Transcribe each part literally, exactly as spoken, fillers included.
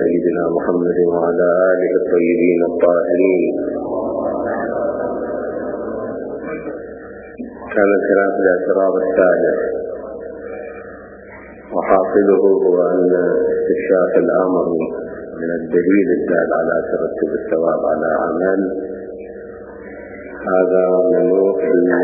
سيدنا محمد وعلى آله الطيبين الطاهرين. كان الكلام في الاعتراض الثالث، وحاصله هو أن استكشاف الأمر من الدليل الدال على ترتب الثواب على عمل هذا منوط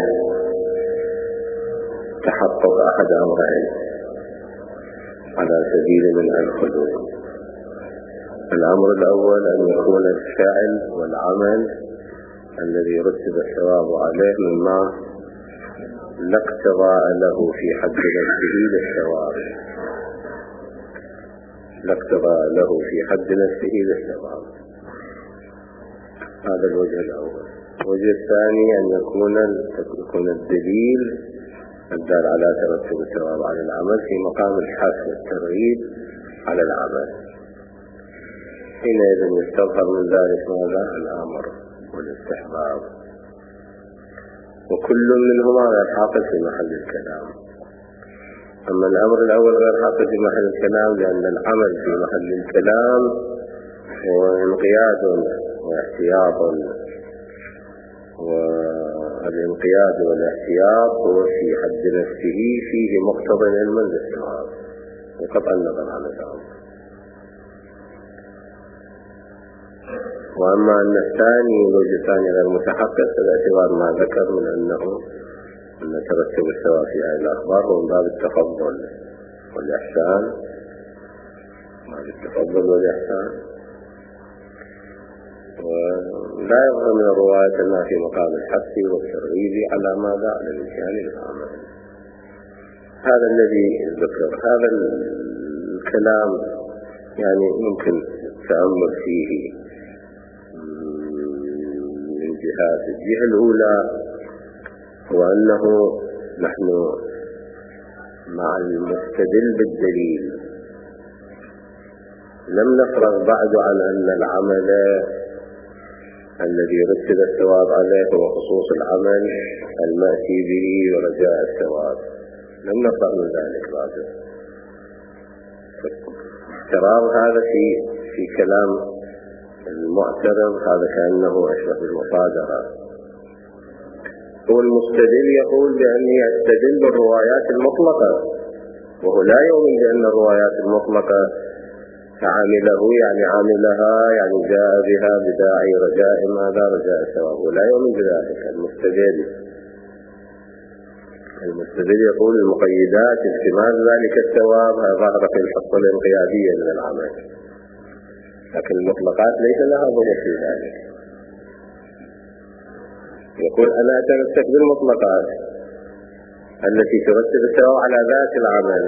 تحقق أحد أمرين على سبيل من الحدود. الأمر الأول أن يكون الفعل والعمل الذي رتب الثواب عليه مما لا اقتضاء له في حد نفسه للثواب، لا اقتضاء له في حد نفسه للثواب. هذا الوجه الأول. الوجه الثاني أن يكون يكون الدليل الدال على ترتب الثواب على العمل في مقام الحث والترغيب على العمل. حينئذ يستظهر من ذلك ماذا؟ الأمر والاستحباب، وكل منهما غير حاصل في محل الكلام. أما الأمر الأول غير حاصل في محل الكلام لأن العمل في محل الكلام هو انقياد واحتياط، والانقياد والاحتياط هو في حد نفسه فيه مقتضى علما للثواب بقطع النظر عن الأمر. وأما أن الثاني الوجه الثاني غير متحقق باعتبار ما ذكر من أنه أن ترتب الثواب في هذه الأخبار ومن باب التفضل والإحسان، باب التفضل والإحسان. ولا يظهر من الرواية أنها في مقام الحث والترغيب على ماذا؟ على الإمكان للعمل. هذا الذي ذكر. هذا الكلام يعني ممكن التأمل فيه من جهات. الجهة الأولى هو أنه نحن مع المستدل بالدليل لم نفرغ بعد عن أن العمل الذي رتب الثواب عليه هو خصوص العمل المأتي به ورجاء الثواب، لم نفرغ من ذلك بعد. افتراض هذا في في كلام المعترض هذا كأنه أشبه بالمصادرة. هو المستدل يقول بأنه يستدل بالروايات المطلقة، وهو لا يؤمن بأن الروايات المطلقة عامله يعني عاملها يعني جاء بها بداعي رجاء ماذا؟ رجاء الثواب، ولا يؤمن بذلك. المستدل المستدل يقول المقيدات اكتمال ذلك الثواب ظهر في الحصة الانقيادية من العمل، لكن المطلقات ليس لها ظهور في ذلك. يقول أنا أتمسك بالمطلقات التي ترتب الثواب على ذات العمل،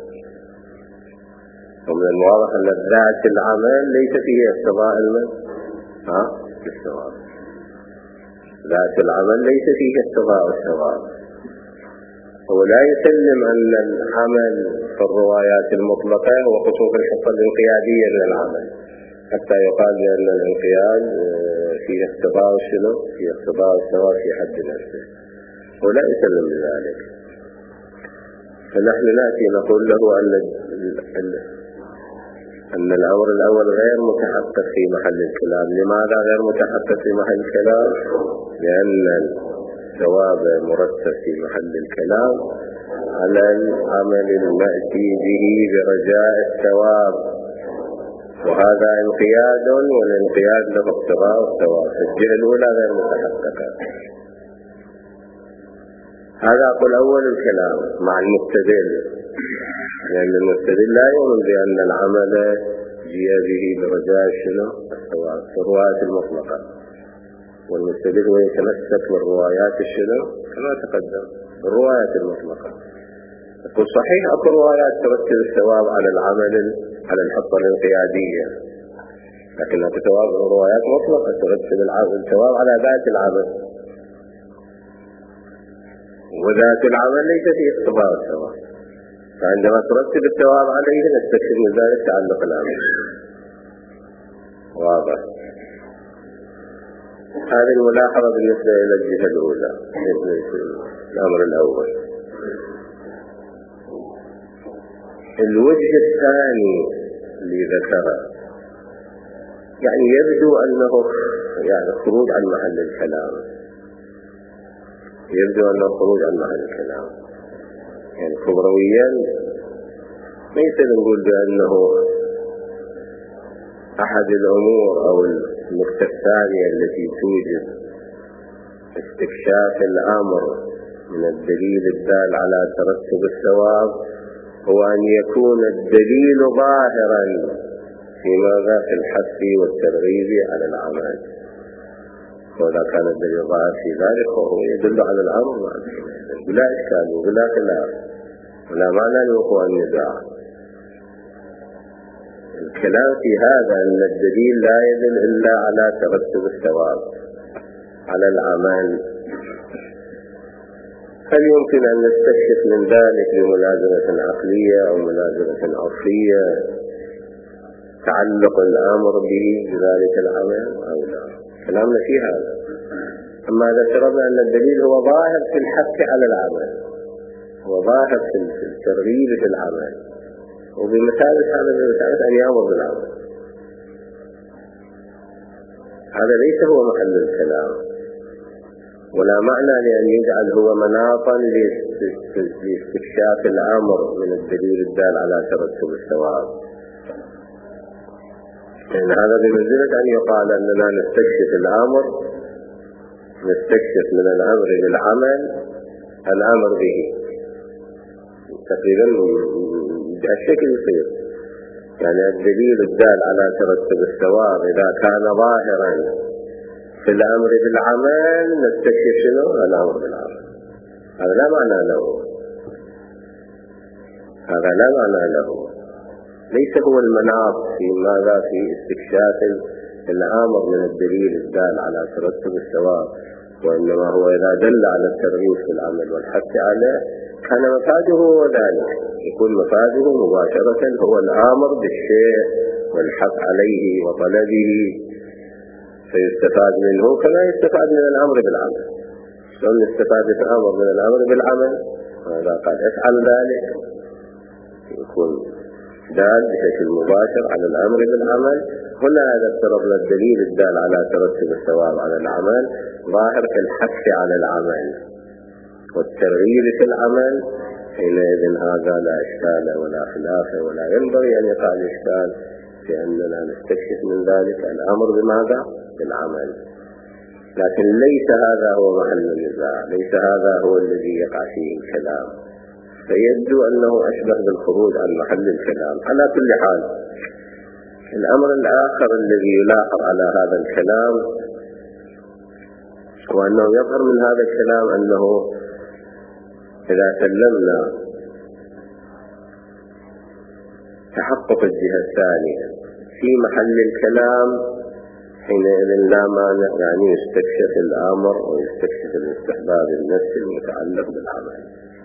ومن الواضح أن ذات العمل ليس فيه اقتضاء المن ها الثواب. ذات العمل ليس فيه اقتضاء الثواب. هو لا يسلم أن العمل في الروايات المطلقة هو خصوص الحصة الانقيادية من العمل حتى يقال بأن الانقياد فيه اقتضاء شنو؟ فيه اقتضاء الثواب في حد نفسه. هو لا يسلم بذلك. فنحن نأتي نقول له أن أن الأمر الأول غير متحقق في محل الكلام. لماذا غير متحقق في محل الكلام؟ لأن الثواب مرتب في محل الكلام على العمل المأتي به برجاء الثواب، وهذا انقياد، والانقياد له اقتضاء الثواب. الجهة الأولى غير متحققة. هذا أقول أول الكلام مع المستدل، لأن المستدل لا يؤمن بأن العمل جاء به برجاء شنو؟ الثواب في الروايات المطلقة. والمستدل هو يتمسك بالروايات الشنو؟ كما تقدم بالروايات المطلقة. يقول صحيح أكو روايات ترتب الثواب على العمل على الحصة الانقيادية، لكن الثواب روايات مطلقة ترتب الثواب على ذات العمل، وذات العمل ليس فيه اقتضاء الثواب. فعندما ترتب الثواب عليه نستكشف من ذلك تعلق العمل. واضح؟ هذه الملاحظة بالنسبة إلى الجهة الأولى، الأمر الأول. الوجه الثاني اللي ذكره يعني يبدو أنه يعني خروج عن محل الكلام، يبدو أنه خروج عن محل الكلام. يعني كبرويا ليس نقول بأنه أحد الأمور أو النقطة الثانية التي توجب استكشاف الأمر من الدليل الدال على ترتب الثواب هو أن يكون الدليل ظاهرا في ماذا؟ في الحث والترغيب على العمل. وإذا كان الدليل ظاهر في ذلك فهو يدل على الأمر بلا إشكال وبلا خلاف ولا معنى لوقوع النزاع. الكلام في هذا أن الدليل لا يدل إلا على ترتب الثواب على العمل. هل يمكن أن نستكشف من ذلك بملازمة عقلية أو ملازمة عرفية تعلق الأمر به بذلك العمل أو لا؟ كلامنا في هذا. أما إذا افترضنا أن الدليل هو ظاهر في الحث على العمل، هو ظاهر في الترغيب في العمل، وبمثابة هذا بمثابة أن يأمر بالعمل، هذا ليس هو محل الكلام، ولا معنى لأن يجعل هو مناطا لاستكشاف الأمر من الدليل الدال على ترتب الثواب. لأن هذا بمنزلة أن يقال أننا نستكشف الأمر، نستكشف من الأمر للعمل الأمر به تقريبا بهالشكل يصير. يعني الدليل الدال على ترتب الثواب إذا كان ظاهرا في الأمر بالعمل نستكشف شنو؟ الأمر بالعمل. هذا لا معنى له، هذا لا معنى له، ليس هو المناط في ماذا؟ في استكشاف الأمر من الدليل الدال على ترتب الثواب، وإنما هو إذا دل على الترغيب في العمل والحث عليه كان مفاده هو ذلك، يكون مفاده مباشرة هو الآمر بالشيء والحث عليه وطلبه، فيستفاد منه كما يستفاد من الأمر بالعمل. لو يستفاد الأمر من الأمر بالعمل وإذا قال افعل ذلك يكون دال بشكل مباشر على الأمر بالعمل. هنا إذا افترضنا الدليل الدال على ترتب الثواب على العمل ظاهر في الحث على العمل والترغيب في العمل، حينئذ هذا لا إشكال ولا خلاف ولا ينبغي أن يقع الإشكال في أننا نستكشف من ذلك الأمر بماذا؟ بالعمل. لكن ليس هذا هو محل النزاع، ليس هذا هو الذي يقع فيه الكلام، فيبدو أنه أشبه بالخروج عن محل الكلام. على كل حال الأمر الآخر الذي يلاحظ على هذا الكلام وأنه يظهر من هذا الكلام أنه إذا سلمنا تحقق الجهة الثانية في محل الكلام حينئذ لا مانع يعني يستكشف الأمر ويستكشف الاستحباب النفسي المتعلق بالعمل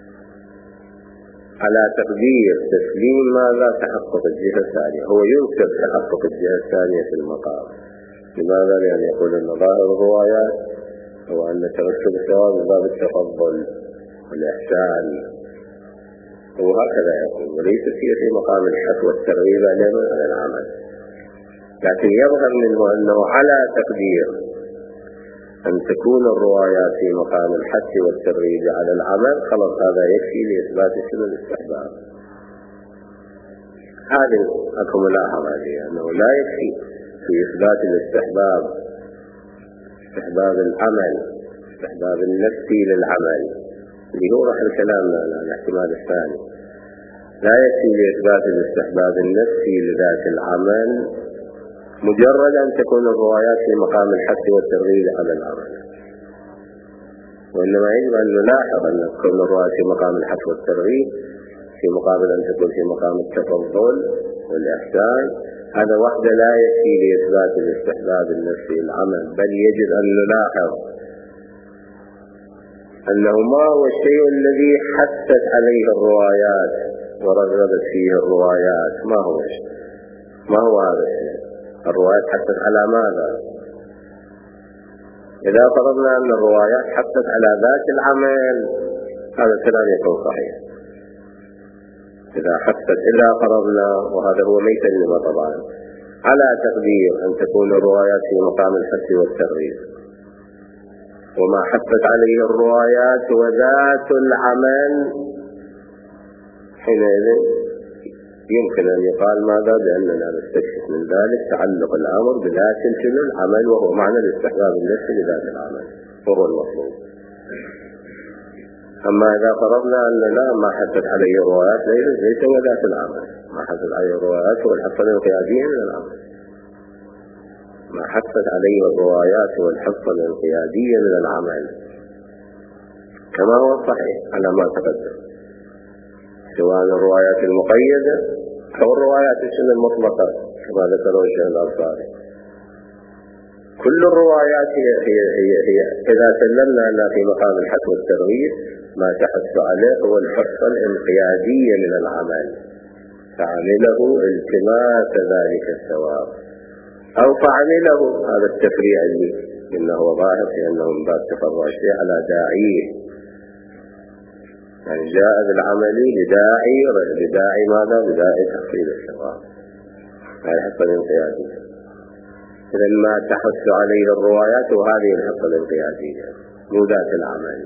على تقدير تسليم ماذا؟ تحقق الجهة الثانية. هو ينكر تحقق الجهة الثانية في المقام. لماذا؟ لأن يقول أن ظاهر الروايات هو أن ترتب الثواب من باب التفضل والإحسان، وهكذا يقول، وليس في مقام الحث والترغيب على العمل. لكن يظهر منه أنه على تقدير أن تكون الروايات في مقام الحث والترغيب على العمل خلاص هذا يكفي لإثبات سنة الاستحباب. هذه أكو ملاحظة لي أنه لا يكفي في إثبات الاستحباب استحباب العمل استحباب النفسي للعمل اللي هو راح الكلام على الاحتمال الثاني، لا يكفي لإثبات الاستحباب النفسي لذات العمل مجرد أن تكون الروايات في مقام الحث والترغيب على العمل، وإنما يجب أن نلاحظ أن تكون الروايات في مقام الحث والترغيب في مقابل أن تكون في مقام التفضل والإحسان. هذا وحده لا يكفي لإثبات الاستحباب النفسي للعمل، بل يجب أن نلاحظ أنه ما هو الشيء الذي حثت عليه الروايات ورغبت فيه الروايات، ما هو الشيء؟ ما هو هذا الشيء؟ الروايات حثت على ماذا؟ إذا فرضنا أن الروايات حثت على ذات العمل هذا الكلام يكون صحيح. إذا حثت إلا فرضنا، وهذا هو ليس لما طبعا على تقدير أن تكون الروايات في مقام الحث والترغيب، وما حثت عليه الروايات وذات العمل، حينئذ يمكن أن يقال ماذا؟ بأننا نستكشف من ذلك تعلق الأمر بذات العمل، وهو معنى الاستحباب النفسي لذات العمل وهو المطلوب. أما إذا فرضنا أن لا ما حثت عليه الروايات ليس هو ذات العمل، ما حثت عليه الروايات هو الحث الانقيادي من العمل، ما حثت عليه الروايات هو الحث الانقيادي من العمل كما هو الصحيح على ما تقدم، سواء الروايات المقيدة أو الروايات المطلقة كما ذكره الشيخ الأنصاري. كل الروايات هي, هي, هي, هي إذا سلمنا أنها في مقام الحث والترغيب ما تحث عليه هو الحث الانقيادي من العمل، فعمله التماس ذلك الثواب أو فعمله، هذا التفريع اللي إنه ظاهر في أنه من باب تفرع الشيء على داعيه، يعني جاء بالعمل لداعي لداعي ماذا؟ لداعي تحصيل الثواب، هذا الحث الانقيادي. إذا ما تحث عليه الروايات وهذه الحث الانقيادية مو ذات العمل.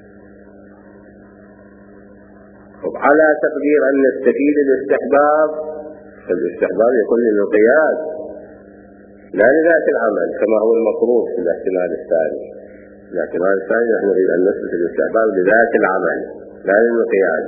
على تقدير أن نستفيد الاستحباب، الاستحباب يكون للانقياد لا لذات العمل كما هو المطلوب في الاحتمال الثاني. الاحتمال الثاني نحن نريد أن نثبت الاستحباب لذات العمل لا للانقياد.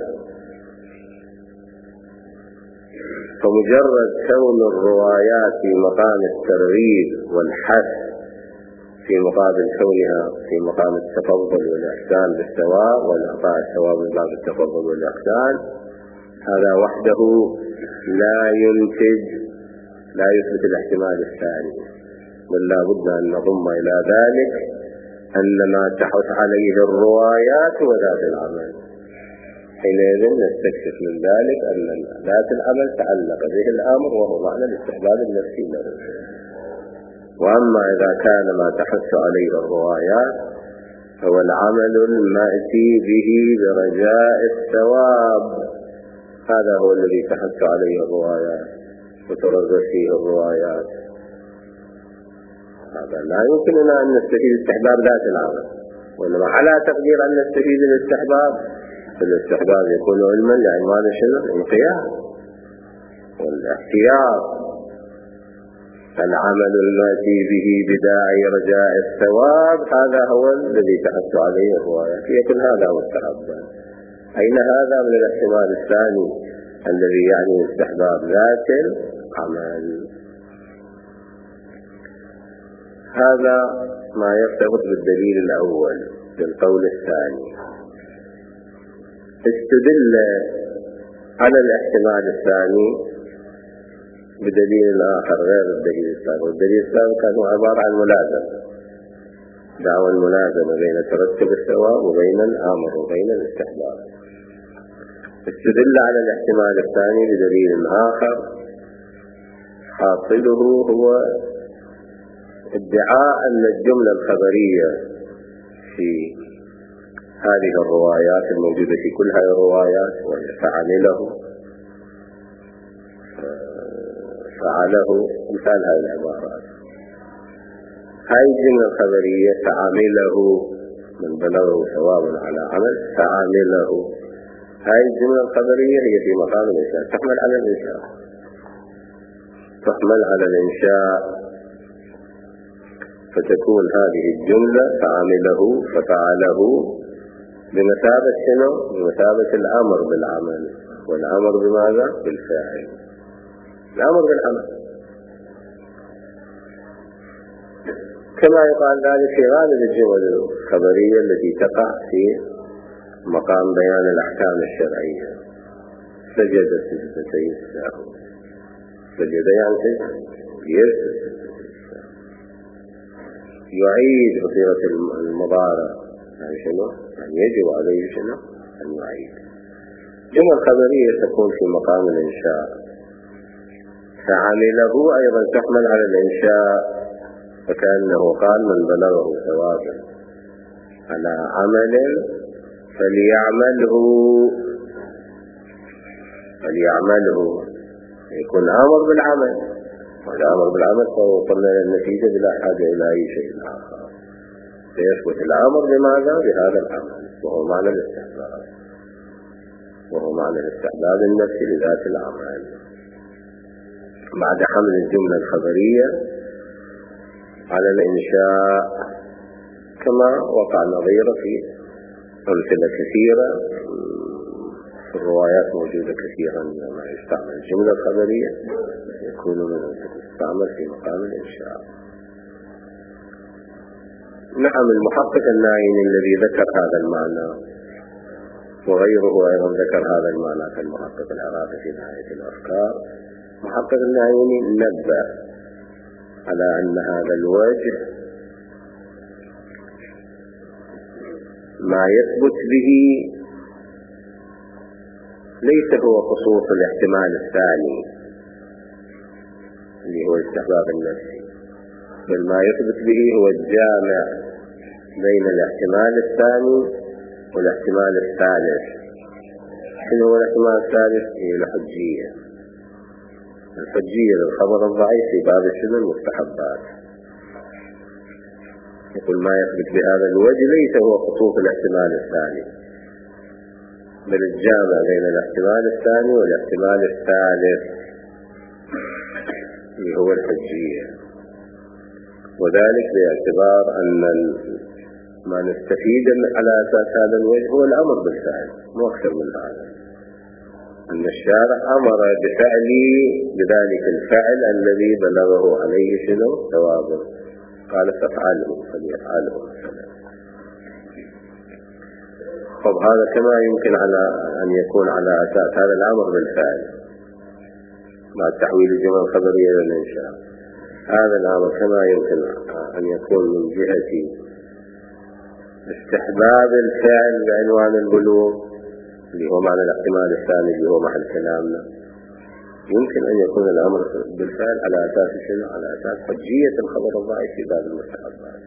فمجرد كون الروايات في مقام الترغيب والحث في مقابل كونها في مقام التفضل والإحسان بالثواب والإعطاء الثواب من باب التفضل والإحسان، هذا وحده لا ينتج لا يثبت الاحتمال الثاني، بل لا بد أن نضم إلى ذلك أن ما تحث عليه الروايات هو ذات العمل. حينئذ نستكشف من ذلك أن ذات العمل تعلق به الأمر وهو معنى الاستحباب النفسي له. وأما إذا كان ما تحث عليه الروايات هو العمل المأتي به برجاء الثواب، هذا هو الذي تحث عليه الروايات وترغب فيه الروايات، هذا لا يمكننا أن نستفيد استحباب ذات العمل، وإنما على تقدير أن نستفيد الاستحباب، فالاستحباب يكون علما لعنوان شنو؟ الانقياد والاحتياط. العمل الماتي به بداعي رجاء الثواب هذا هو الذي تحث عليه الروايات، يكون هذا هو التعبد. أين هذا من الاحتمال الثاني الذي يعني استحباب ذات العمل؟ هذا ما يرتبط بالدليل الأول بالقول الثاني. استدل على الاحتمال الثاني بدليل آخر غير الدليل السابق. الدليل السابق كان عبارة عن ملازمة، دعوى الملازمة بين ترتب الثواب وبين الأمر وبين الاستحباب. استدل على الاحتمال الثاني بدليل آخر حاصله هو ادعاء أن الجملة الخبرية في هذه الروايات الموجودة في كل هذه الروايات فعمله فعله مثال هذه العبارات، هذه الجملة الخبرية فعمله من بلغه ثواب على عمل فعمله، هذه الجملة الخبرية هي في مقام الإنشاء، تحمل على الإنشاء تحمل على الإنشاء فتكون هذه الجملة فعمله ففعله بمثابة شنو؟ بمثابة الأمر بالعمل، والأمر بماذا؟ بالفاعل، الأمر بالعمل. كما يقال ذلك في غالب الجمل الخبرية التي تقع في مقام بيان الأحكام الشرعية. سجد سجدتي السهو، سجد يعني يسجد، يعيد بصيغة المضارع، يعني شنو؟ يعني يجب عليه شنو؟ أن يعيد. جمل خبرية تكون في مقام الإنشاء، فعمله أيضا تحمل على الإنشاء، فكأنه قال من بلغه ثوابا على عمل فليعمله فليعمله يكون أمر بالعمل، وإذا أمر بالعمل فوصلنا إلى النتيجة بلا حاجة إلى أي شيء آخر. فيثبت الأمر لماذا؟ بهذا العمل، وهو معنى الاستحباب، وهو معنى الاستحباب النفسي لذات العمل. بعد حمل الجملة الخبرية على الإنشاء كما وقع نظيره في أمثلة كثيرة في الروايات، موجودة كثيرا ما يستعمل الجملة الخبرية يكون من يستعمل في مقام الإنشاء. نعم، المحقق النايني الذي ذكر هذا المعنى وغيره أيضا ذكر هذا المعنى كالمحقق العراقي في نهاية الأفكار. محقق النايني نبه على أن هذا الوجه ما يثبت به ليس هو خصوص الاحتمال الثاني اللي هو الاستحباب النفسي، بل ما يثبت به هو الجامع بين الاحتمال الثاني والاحتمال الثالث. شنو هو الاحتمال الثالث؟ هي الحجية. الحجية للخبر الضعيف في باب شنو؟ المستحبات. يقول ما يثبت بهذا الوجه ليس هو خصوص الاحتمال الثاني، بل الجامع بين الاحتمال الثاني والاحتمال الثالث اللي هو الحجية. وذلك باعتبار أن ما نستفيد على أساس هذا الوجه هو الأمر بالفعل، مو أكثر من هذا. أن الشارع أمر بفعل بذلك الفعل الذي بلغه عليه شنو؟ ثوابه، قال فافعله فليفعله مثلا. طب هذا كما يمكن على أن يكون على أساس هذا الأمر بالفعل مع تحويل الجمل الخبرية إلى الإنشاء. هذا الأمر كما يمكن أن يكون من جهة استحباب الفعل بعنوان البلوغ اللي هو معنى الاحتمال الثاني اللي هو محل كلامنا، يمكن أن يكون الأمر بالفعل على أساس شنو؟ على أساس حجية الخبر الضعيف في باب المستحبات،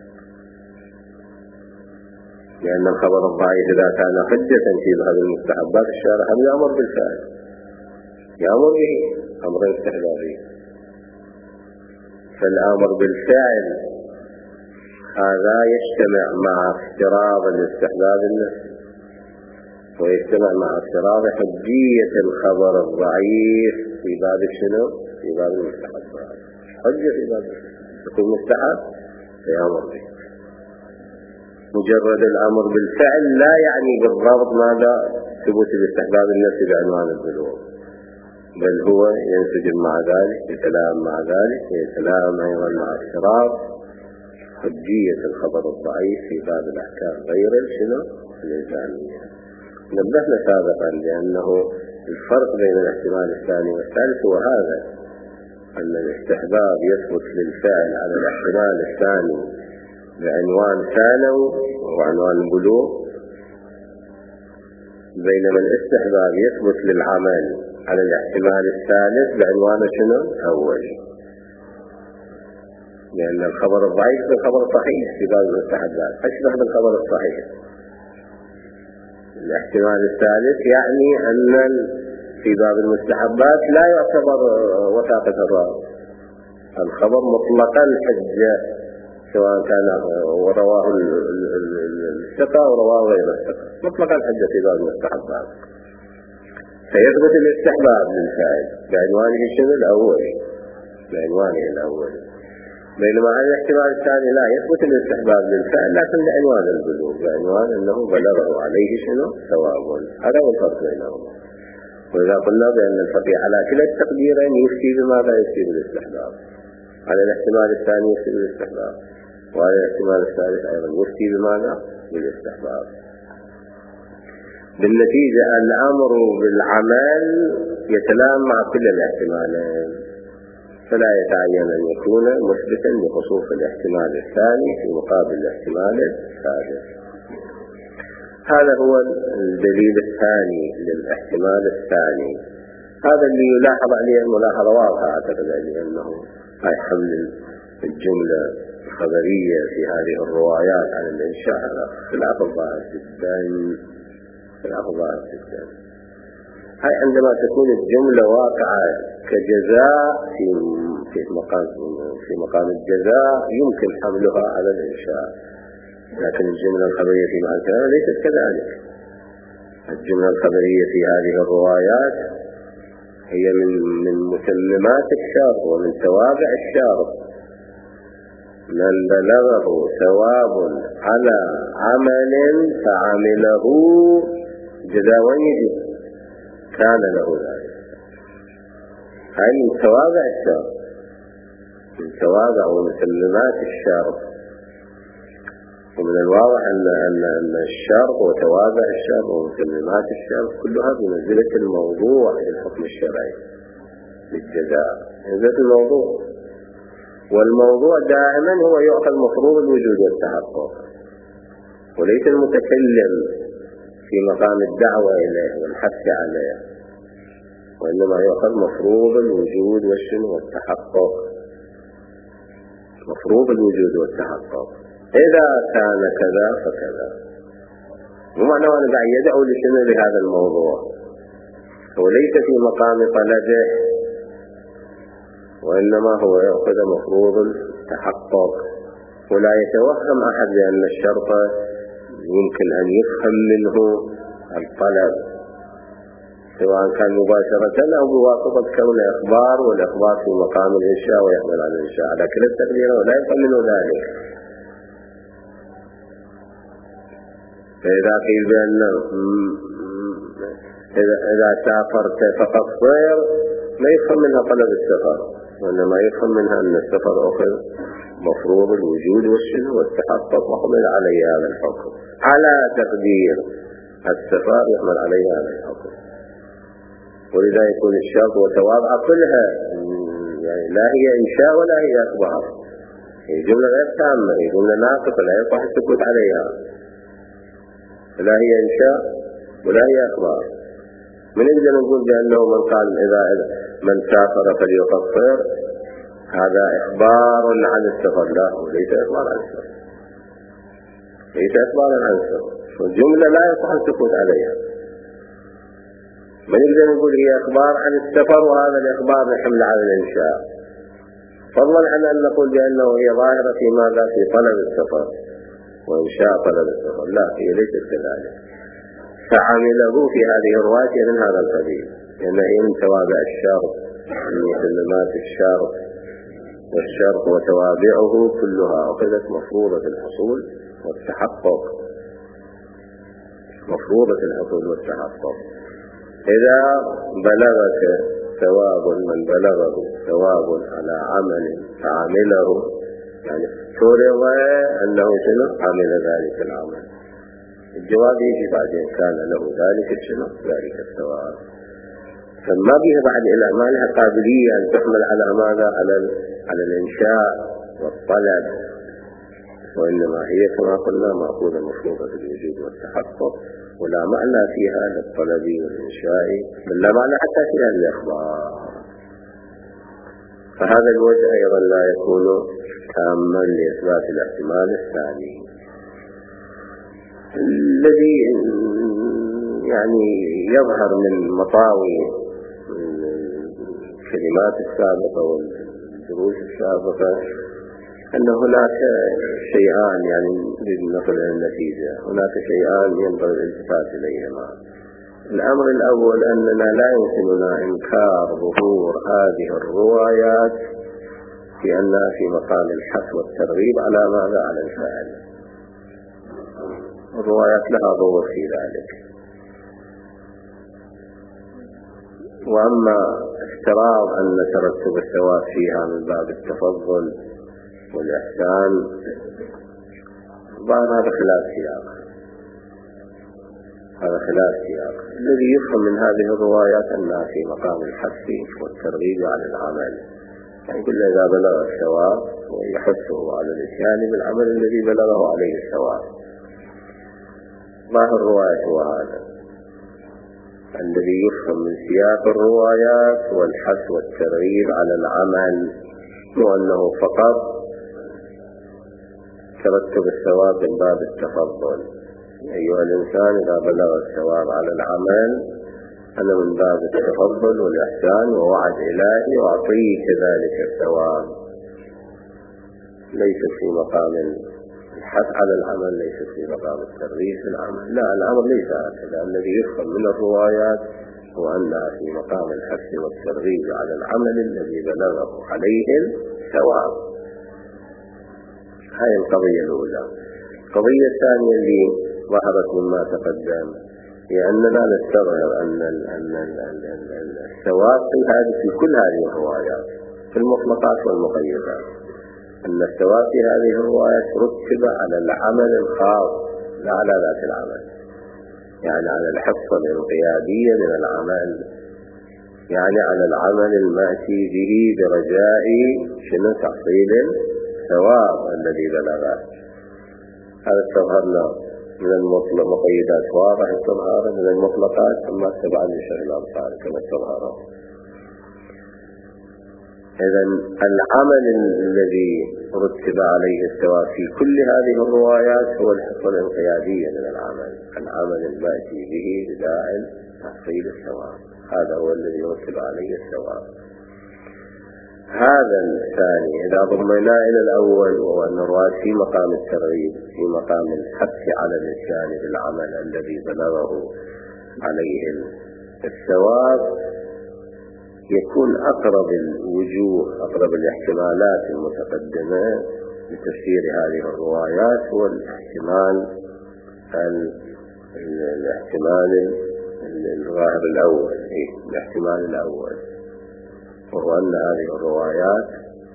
لأن الخبر الضعيف إذا كان حجة في باب المستحبات الشارع هم يأمر بالفعل، يأمر به أمر استحبابي. فالأمر بالفعل هذا يجتمع مع افتراض الاستحباب النفسي، ويجتمع مع افتراض حجية الخبر الضعيف في باب شنو؟ في باب المستحبات. حجة في باب يكون مستحب فيأمر به. مجرد الأمر بالفعل لا يعني بالضبط ماذا؟ ثبوت الاستحباب النفسي بعنوان البلوغ، بل هو ينسجم مع ذلك، يتلائم مع ذلك، يتلائم أيضا مع افتراض حجية الخبر الضعيف في باب الأحكام غير شنو؟ الإنسانية. نبهنا سابقا لأنه الفرق بين الاحتمال الثاني والثالث هو هذا، أن الاستحباب يثبت للفعل على الاحتمال الثاني بعنوان ثانوي وهو عنوان البلوغ، بينما الاستحباب يثبت للعمل على الاحتمال الثالث بعنوان شنو؟ أولي، لأن الخبر الضعيف بالخبر الصحيح في باب المستحبات أشبه بالخبر الصحيح. الاحتمال الثالث يعني أن في باب المستحبات لا يعتبر وثاقة الراوي، الخبر مطلقا الحجة سواء كان ورواه الثقة أو رواه غير الثقة، مطلقا الحجة في باب المستحبات. فيثبت الاستحباب للفاعل بعنوانه شنو؟ الأولي، بعنوانه الأولي، بينما هذا الاحتمال الثاني لا يثبت الاستحباب للفعل لكن بعنوان البلوغ، بعنوان أنه بلغه عليه شنو؟ ثواب. هذا هو الفرق بينهما. وإذا قلنا بأن الفقيه على كلا التقديرين يفتي بماذا؟ يفتي بالاستحباب. على الاحتمال الثاني يفتي بالاستحباب، وعلى الاحتمال الثالث أيضا يفتي بماذا؟ بالاستحباب. بالنتيجة الأمر بالعمل يتلائم مع كل الاحتمالين، فلا يتعين أن يكون مثبتا لخصوص الاحتمال الثاني في مقابل الاحتمال الثالث. هذا هو الدليل الثاني للاحتمال الثاني. هذا اللي يلاحظ عليه الملاحظة واضحة أعتقد، لأنه هاي حمل الجملة الخبرية في هذه الروايات عن الإنشاء خلاف الظاهر جدا، خلاف الظاهر جدا. هاي عندما تكون الجملة واقعة كجزاء في في مقام في مقام الجزاء يمكن حملها على الإنشاء، لكن الجملة الخبرية في معنى الكلام ليست كذلك. الجملة الخبرية في هذه الروايات هي من من متممات الشرط ومن توابع الشرط. من بلغه ثواب على عمل فعمله جزاء يجب كان له ذلك. هاي من توابع الشرط، من توابع ومتممات الشرط. ومن الواضح أن أن أن الشرط وتوابع الشرط ومتممات الشرط كلها بمنزلة الموضوع للحكم الشرعي للجزاء، منزلة الموضوع. والموضوع دائما هو يؤخذ مفروض الوجود والتحقق، وليس المتكلم في مقام الدعوة إليه والحث عليه، وإنما يؤخذ مفروض الوجود والتحقق. مفروض الوجود والتحقق إذا كان كذا فكذا. مو معنى أنه قاعد يدعو لشنو لهذا الموضوع، هو ليس في مقام طلبه، وإنما هو يأخذ مفروض التحقق. ولا يتوهم أحد بأن الشرط يمكن أن يفهم منه الطلب، سواء كان مباشرة أو بواسطة كون إخبار، والإخبار في مقام الإنشاء ويحمل على الإنشاء على كلا التقدير، ولا يفهم منه ذلك. فإذا قيل بأن إذا سافرت فقط صير، ما يفهم منها طلب السفر، وإنما يفهم منها أن السفر أخذ مفروض الوجود والشنو والتحقق وحمل عليه هذا الحكم على تقدير السفر يحمل عليه هذا الحكم. ولذا يكون الشرط وتوابع كلها يعني لا هي إنشاء ولا هي أخبار، هي جملة غير تامة، هي جملة ناقصة لا يصح السكوت عليها. لا هي إنشاء ولا هي أخبار. من نقدر نقول بأنه من قال إذا من سافر فليقصر هذا إخبار عن السفر؟ لا، وليس إخبار عن السفر، ليس إخبار عن السفر، والجملة لا يصح السكوت عليها. من نقدر نقول هي إخبار عن السفر، وهذا الإخبار يحمل على الإنشاء، فضلا عن أن نقول بأنه هي ظاهرة في ماذا؟ في طلب السفر وإنشاء طلب السفر. لا، هي ليست كذلك. فعمله في هذه الرواية من هذا القبيل، لأنه هي من توابع الشرط، من متممات الشرط، والشرط وتوابعه كلها أخذت مفروضة الحصول والتحقق، مفروضة الحصول والتحقق. إذا بلغك ثواب من بلغه ثواب على عمل فعمله، يعني فرض أنه شنو عمل ذلك العمل، الجواب يجي بعدين كان له ذلك شنو ذلك الثواب. فما بها بعد إلى ما لها قابلية أن تحمل على ماذا؟ على على الإنشاء والطلب، وإنما هي كما قلنا مأخوذة مفروضة الوجود والتحقق، ولا معنى فيها للطلب والإنشاء، بل لا معنى حتى فيها الإخبار. فهذا الوجه أيضا لا يكون تاما لإثبات الاحتمال الثاني الذي يعني يظهر من مطاوي الكلمات السابقة والدروس السابقة أن هناك شيئان، يعني لنصل إلى النتيجة هناك شيئان ينبغي الالتفات إليهما. الأمر الأول أننا لا يمكننا إنكار ظهور هذه الروايات في أنها في مقام الحث والترغيب على ماذا؟ على الفعل. الروايات لها ظهور في ذلك. وأما افتراض أن ترتب الثواب فيها من باب التفضل والإحسان، بعض هذا خلاف سياق، هذا خلاف سياق. الذي يفهم من هذه الروايات أنها في مقام الحث والترغيب على العمل، يعني كل إذا بلغ الثواب ويحثه على الإتيان بالعمل الذي بلغه عليه الثواب. ما الرواية هو هذا الذي يفهم من سياق الروايات والحث والترغيب على العمل، وأنه فقط ترتب الثواب من باب التفضل. أيها الإنسان إذا بلغ الثواب على العمل أنا من باب التفضل والإحسان ووعد إلهي وأعطيه كذلك الثواب، ليس في مقام الحث على العمل، ليس في مقام الترغيب في العمل، لا، الأمر ليس هكذا. الذي يفهم من الروايات هو أنها في مقام الحث والترغيب على العمل الذي بلغه عليه الثواب. هذه القضية الأولى. القضية الثانية اللي ظهرت مما تقدم هي أننا نستظهر أن الثواب في هذه في كل هذه الروايات في المطلقات والمقيدات، أن الثواب في هذه الروايات رتب على العمل الخاص لا على ذات العمل، يعني على الحصة الانقيادية من العمل، يعني على العمل المأتي به برجاء شنو تحصيل الثواب الذي بلغه. هذا استظهرنا من المقيدات واضح استظهاره، من المطلقات ثم تبعا لشرع الأمثال كما استظهره. إذن العمل الذي رتب عليه الثواب في كل هذه الروايات هو الحصة الانقيادية من العمل، العمل الباتي به بداء تحصيل الثواب، هذا هو الذي رتب عليه الثواب. هذا الثاني إذا ضمنا إلى الأول وهو أن الرواية في مقام الترغيب في مقام الحث على الإتيان بالعمل الذي بلغه عليه الثواب، يكون أقرب الوجوه أقرب الاحتمالات المتقدمة لتفسير هذه الروايات هو الاحتمال الاحتمال الظاهر الأول، إيه الاحتمال الأول، وهو أن هذه الروايات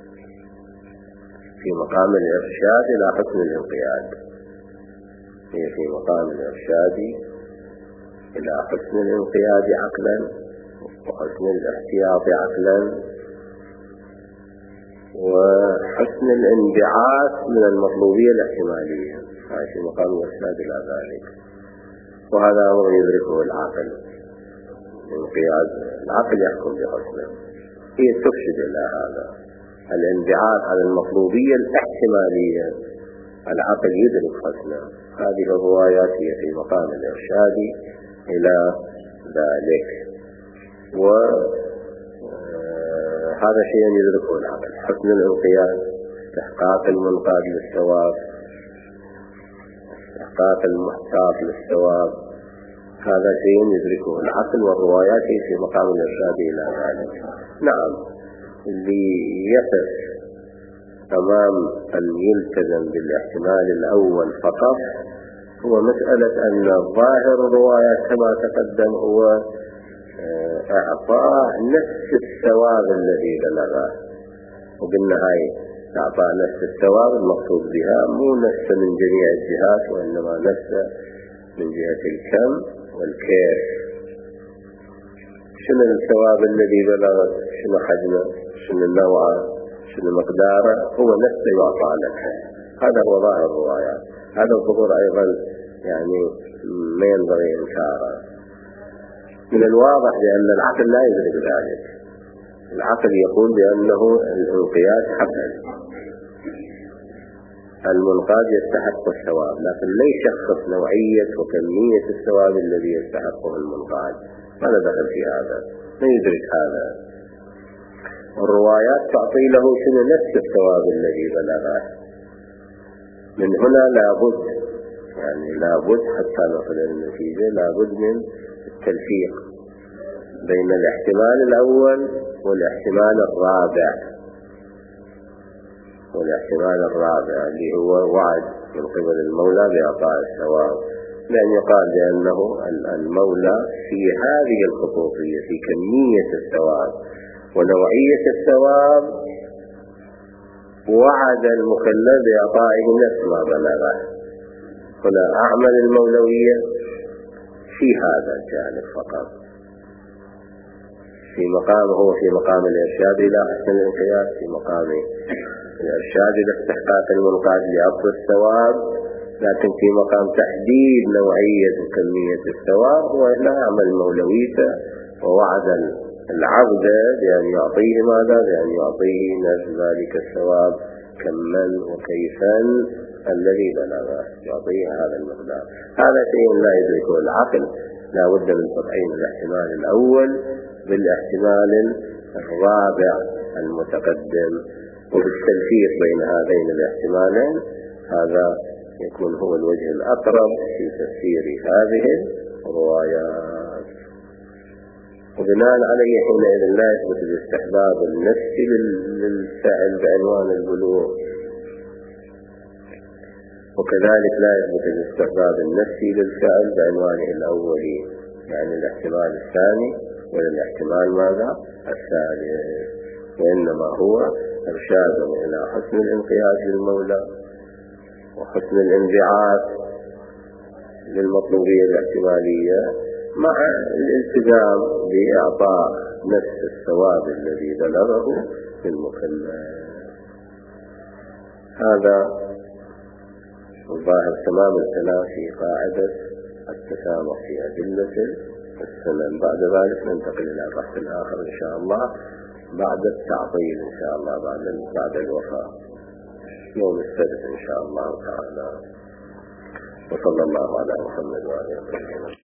في مقام الإرشاد إلى حسن الانقياد، هي في مقام الإرشاد إلى حسن الانقياد عقلا وحسن الاحتياط عقلا وحسن الانبعاث من المطلوبية الاحتمالية، هذا في مقام الإرشاد إلى ذلك. وهذا أمر يدركه العقل، الانقياد العقل يحكم بحسنه، هي تفسد إلى هذا الانبعاث على المطلوبية الاحتمالية، العقل يدرك حسنه. هذه الروايات هي في مقام الإرشاد إلى ذلك، وهذا شيء يدركه العقل، حسن الانقياد، استحقاق المنقاد للثواب، استحقاق المحتاط للثواب، هذا شيء يدركه العقل، والروايات هي في مقام الإرشاد إلى ذلك. نعم، اللي يقف أمام أن يلتزم بالاحتمال الأول فقط هو مسألة أن ظاهر الروايات كما تقدم هو إعطاء نفس الثواب الذي بلغه، وبالنهاية إعطاء نفس الثواب المقصود بها مو نفس من جميع الجهات، وإنما نفس من جهة الكم والكيف. شنو الثواب الذي بلغت، شنو حجمه، شنو نوعه، شنو مقداره، هو نفسه يعطى لك. هذا هو ظاهر الروايات. هذا الظهور أيضا يعني ما ينبغي إنكاره. من الواضح بأن العقل لا يدرك ذلك، العقل يقول بأنه الانقياد حقا، المنقاد يستحق الثواب، لكن لا يشخص نوعية وكمية الثواب الذي يستحقه المنقاد، ما دخل في هذا، ما يدرك هذا. الروايات تعطي له شنو نفس الثواب الذي بلغه. من هنا لابد يعني لابد حتى نصل إلى النتيجة لابد من التلفيق بين الاحتمال الأول والاحتمال الرابع، والاحتمال الرابع اللي هو وعد من قبل المولى بإعطاء الثواب، لأن يقال بأنه المولى في هذه الخصوصية في كمية الثواب ونوعية الثواب وعد المكلف بإعطائه نفس ما بلغه. هنا أعمل المولوية في هذا الجانب فقط، في مقام هو في مقام الإرشاد إلى حسن الانقياد، في مقام الإرشاد إلى استحقاق المنقاد لأصل الثواب، لكن في مقام تحديد نوعية وكمية الثواب هو لا أعمل مولويته ووعد العبد بأن يعطيه ماذا؟ بأن يعطيه نفس ذلك الثواب كما وكيفا الذي بلغه، يعطيه هذا المقدار. هذا شيء لا يدركه العقل، لا بد من تطعيم الاحتمال الأول بالاحتمال الرابع المتقدم، وبالتلفيق بين هذين الاحتمالين. هذا يكون هو الوجه الأقرب في تفسير هذه الروايات. وبناء عليه حينئذ لا يثبت الاستحباب النفسي للفعل بعنوان البلوغ، وكذلك لا يثبت الاستحباب النفسي للفعل بعنوانه الأولي، يعني الاحتمال الثاني ولا الاحتمال ماذا الثالث، وإنما هو إرشاد إلى حسن الانقياد للمولى وحسن الانبعاث للمطلوبية الاحتمالية مع الالتزام بإعطاء نفس الثواب الذي بلغه للمكلف. هذا الظاهر تمام الكلام في قاعدة التسامح في أدلة السنن. بعد ذلك ننتقل إلى بحث آخر إن شاء الله بعد التعطيل إن شاء الله، بعد بعد الوفاة يوم السبت إن شاء الله تعالى. وصلى الله على محمد وعلى آله وصحبه.